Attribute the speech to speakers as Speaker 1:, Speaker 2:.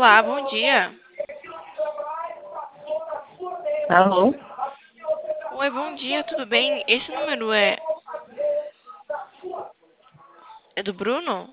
Speaker 1: Olá, bom dia.
Speaker 2: Alô?
Speaker 1: Oi, bom dia, tudo bem? Esse número é do Bruno?